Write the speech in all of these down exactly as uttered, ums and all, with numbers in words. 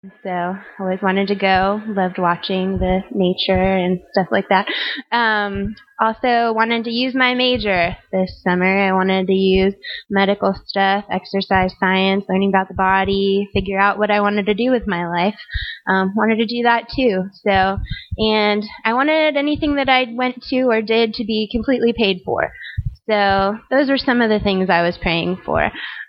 So I always wanted to go, loved watching the nature and stuff like that. Um, also wanted to use my major this summer. I wanted to use medical stuff, exercise science, learning about the body, figure out what I wanted to do with my life. Um, wanted to do that too. So, and I wanted anything that I went to or did to be completely paid for. So those were some of the things I was praying for.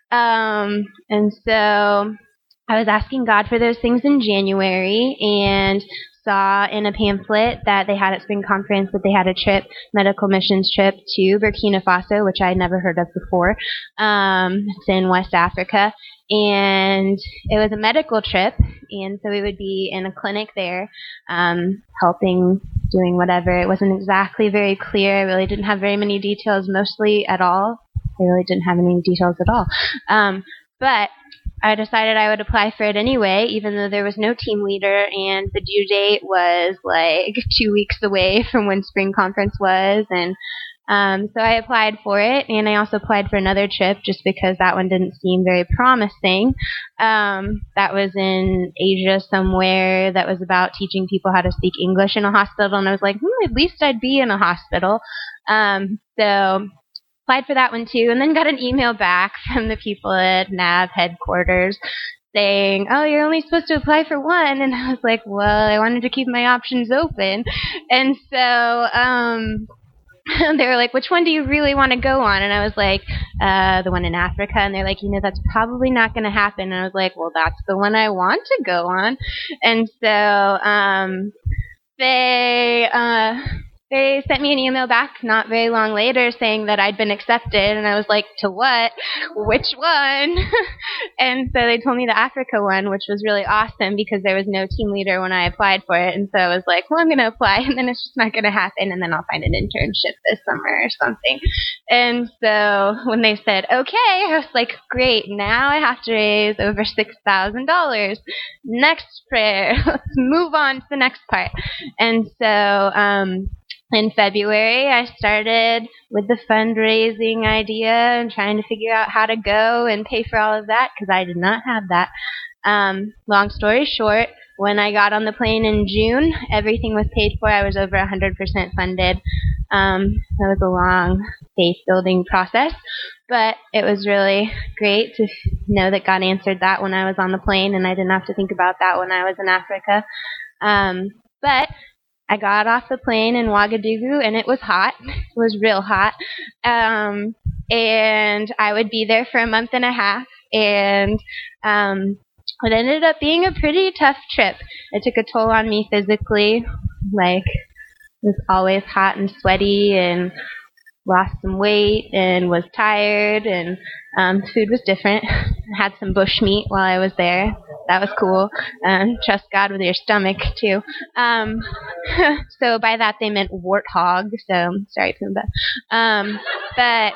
Um, and so I was asking God for those things in January and saw in a pamphlet that they had at Spring Conference that they had a trip, medical missions trip to Burkina Faso, which I had never heard of before. Um, it's in West Africa. And it was a medical trip, and so we would be in a clinic there, um, helping, doing whatever. It wasn't exactly very clear. I really didn't have very many details, mostly at all. I really didn't have any details at all. Um, but I decided I would apply for it anyway, even though there was no team leader, and the due date was like two weeks away from when Spring Conference was, and um, so I applied for it, and I also applied for another trip just because that one didn't seem very promising. Um, that was in Asia somewhere that was about teaching people how to speak English in a hospital, and I was like, hmm, at least I'd be in a hospital. Um, so applied for that one too, and then got an email back from the people at N A V headquarters saying, oh, you're only supposed to apply for one. And I was like, well, I wanted to keep my options open. And so um, they were like, which one do you really want to go on? And I was like, uh, the one in Africa. And they're like, you know, that's probably not going to happen. And I was like, well, that's the one I want to go on. And so um, they... Uh, They sent me an email back not very long later saying that I'd been accepted, and I was like, to what? Which one? And so they told me the Africa one, which was really awesome because there was no team leader when I applied for it, and so I was like, well, I'm going to apply, and then it's just not going to happen, and then I'll find an internship this summer or something. And so when they said, okay, I was like, great, now I have to raise over six thousand dollars. Next prayer. Let's move on to the next part. And so, um, in February, I started with the fundraising idea and trying to figure out how to go and pay for all of that because I did not have that. Um, long story short, when I got on the plane in June, everything was paid for. I was over one hundred percent funded. Um, that was a long faith-building process, but it was really great to know that God answered that when I was on the plane, and I didn't have to think about that when I was in Africa. Um, but I got off the plane in Ouagadougou, and it was hot. It was real hot. Um, and I would be there for a month and a half, and um, it ended up being a pretty tough trip. It took a toll on me physically. Like, it was always hot and sweaty, and lost some weight, and was tired, and um, food was different. I had some bush meat while I was there. That was cool. Um, trust God with your stomach, too. Um, so by that they meant warthog, so sorry, Pumbaa. Um, but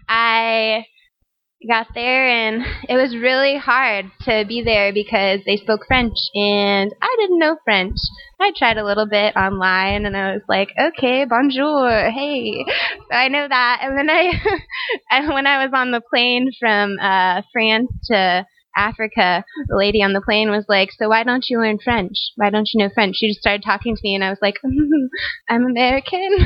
I got there, and it was really hard to be there because they spoke French, and I didn't know French. I tried a little bit online, and I was like, okay, bonjour, hey. So I know that. And then I, when I was on the plane from uh, France to Africa, the lady on the plane was like, so why don't you learn French? Why don't you know French? She just started talking to me, and I was like, mm, I'm American.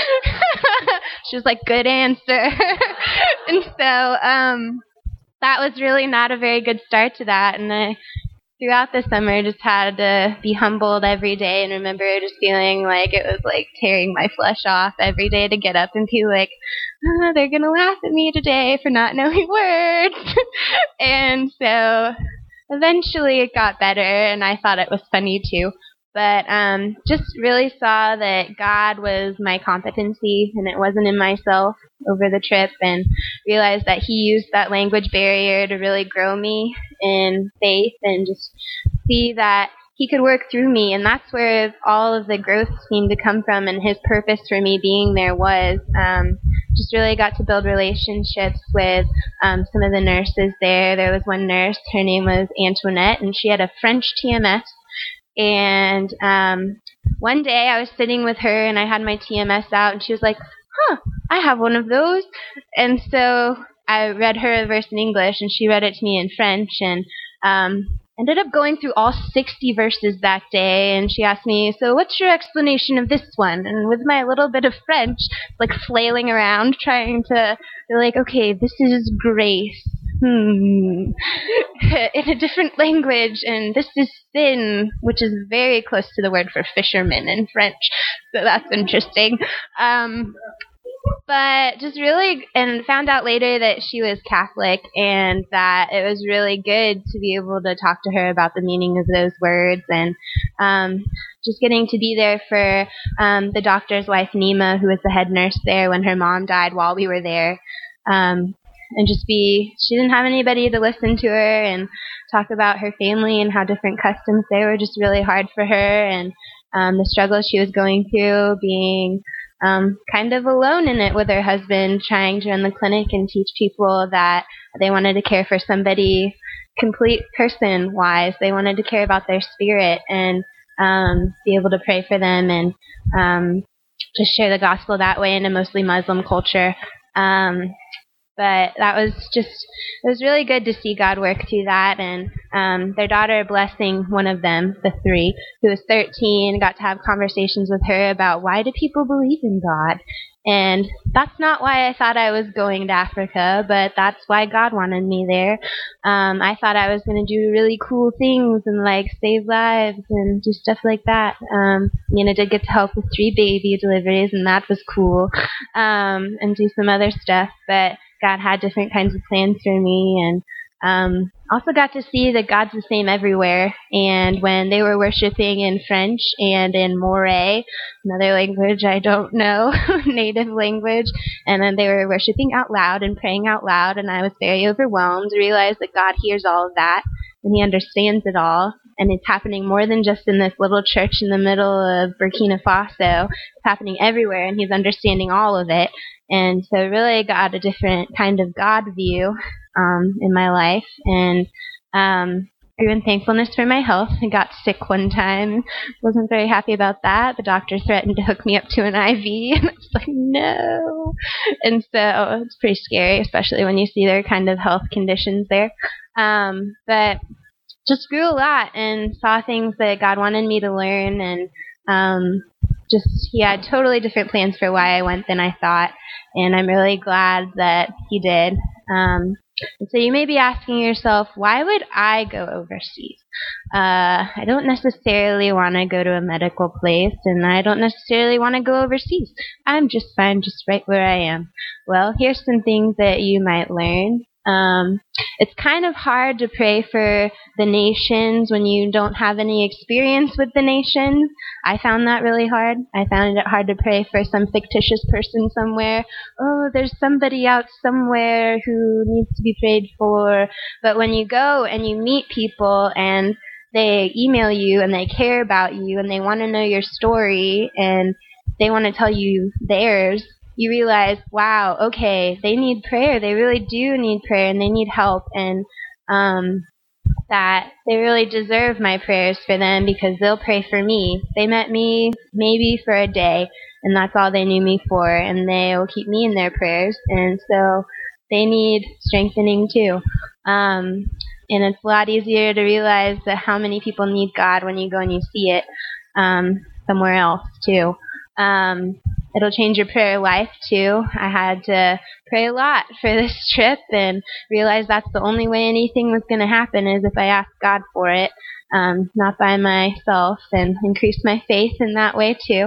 She was like, good answer. And so um, that was really not a very good start to that. And I, throughout the summer, just had to be humbled every day and remember just feeling like it was like tearing my flesh off every day to get up and be like, oh, they're going to laugh at me today for not knowing words. And so eventually it got better, and I thought it was funny too. But um, just really saw that God was my competency, and it wasn't in myself over the trip, and realized that He used that language barrier to really grow me in faith and just see that He could work through me. And that's where all of the growth seemed to come from, and His purpose for me being there was um, just really got to build relationships with um, some of the nurses there. There was one nurse, her name was Antoinette, and she had a French T M S. And um, one day I was sitting with her, and I had my T M S out, and she was like, huh, I have one of those. And so I read her a verse in English, and she read it to me in French, and um, ended up going through all sixty verses that day, and she asked me, so what's your explanation of this one? And with my little bit of French, like flailing around, trying to, be like, okay, this is grace. Hmm. In a different language, and this is sin, which is very close to the word for fisherman in French, so that's interesting. Um, but just really, and found out later that she was Catholic, and that it was really good to be able to talk to her about the meaning of those words, and um, just getting to be there for um, the doctor's wife, Nima, who was the head nurse there when her mom died while we were there. Um, and just be, she didn't have anybody to listen to her and talk about her family and how different customs they were just really hard for her, and um, the struggles she was going through, being um, kind of alone in it with her husband, trying to run the clinic and teach people that they wanted to care for somebody complete person-wise. They wanted to care about their spirit and um, be able to pray for them and um, just share the gospel that way in a mostly Muslim culture. Um, But that was just, it was really good to see God work through that. And um, their daughter blessing one of them, the three, who was thirteen, got to have conversations with her about why do people believe in God? And that's not why I thought I was going to Africa, but that's why God wanted me there. Um, I thought I was going to do really cool things and like save lives and do stuff like that. Um, you know, did get to help with three baby deliveries, and that was cool, um, and do some other stuff. But God had different kinds of plans for me, and um, also got to see that God's the same everywhere. And when they were worshiping in French and in Moray, another language I don't know, native language, and then they were worshiping out loud and praying out loud, and I was very overwhelmed to realize that God hears all of that, and He understands it all. And it's happening more than just in this little church in the middle of Burkina Faso. It's happening everywhere, and He's understanding all of it. And so really got a different kind of God view um, in my life. And um, grew in thankfulness for my health. I got sick one time. Wasn't very happy about that. The doctor threatened to hook me up to an I V. And I was like, no. And so it's pretty scary, especially when you see their kind of health conditions there. Um, but just grew a lot and saw things that God wanted me to learn, and um, just He had totally different plans for why I went than I thought, and I'm really glad that He did. Um, and so you may be asking yourself, why would I go overseas? Uh, I don't necessarily want to go to a medical place, and I don't necessarily want to go overseas. I'm just fine just right where I am. Well, here's some things that you might learn. Um, it's kind of hard to pray for the nations when you don't have any experience with the nations. I found that really hard. I found it hard to pray for some fictitious person somewhere. Oh, there's somebody out somewhere who needs to be prayed for. But when you go and you meet people and they email you and they care about you and they want to know your story and they want to tell you theirs, you realize, wow, okay, they need prayer. They really do need prayer, and they need help, and um, that they really deserve my prayers for them because they'll pray for me. They met me maybe for a day, and that's all they knew me for, and they'll keep me in their prayers, and so they need strengthening too. Um, and it's a lot easier to realize that how many people need God when you go and you see it um, somewhere else too. Um, It'll change your prayer life, too. I had to pray a lot for this trip and realize that's the only way anything was going to happen is if I asked God for it, um, not by myself, and increase my faith in that way, too.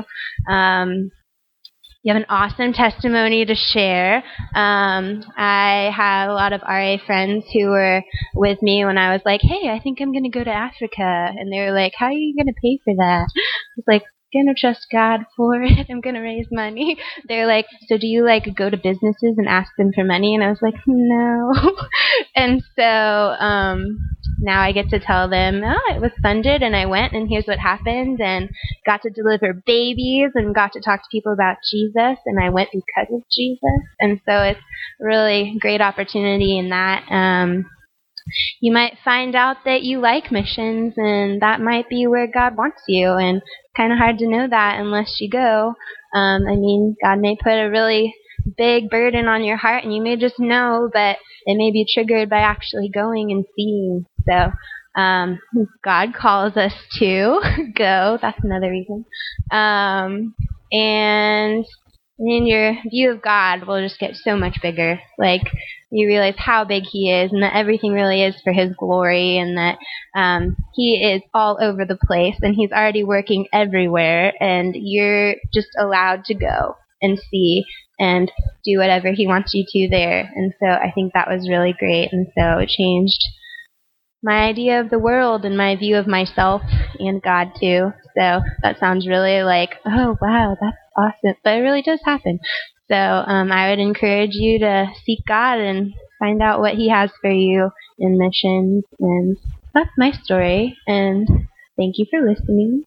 Um, you have an awesome testimony to share. Um, I had a lot of R A friends who were with me when I was like, hey, I think I'm going to go to Africa. And they were like, how are you going to pay for that? I was like, I'm gonna trust God for it. I'm gonna raise money. They're like, so do you like go to businesses and ask them for money? And I was like, no. And so um, now I get to tell them, oh, it was funded and I went and here's what happened, and got to deliver babies and got to talk to people about Jesus, and I went because of Jesus. And so it's a really great opportunity in that. Um, You might find out that you like missions, and that might be where God wants you, and it's kind of hard to know that unless you go. Um, I mean, God may put a really big burden on your heart, and you may just know, but it may be triggered by actually going and seeing. So um, God calls us to go. That's another reason. Um, and then your view of God will just get so much bigger. Like, you realize how big He is, and that everything really is for His glory, and that um, He is all over the place, and He's already working everywhere, and you're just allowed to go and see and do whatever He wants you to there. And so I think that was really great, and so it changed my idea of the world and my view of myself and God too. So that sounds really like, oh wow, that's awesome, but it really does happen. So um, I would encourage you to seek God and find out what He has for you in missions. And that's my story, and thank you for listening.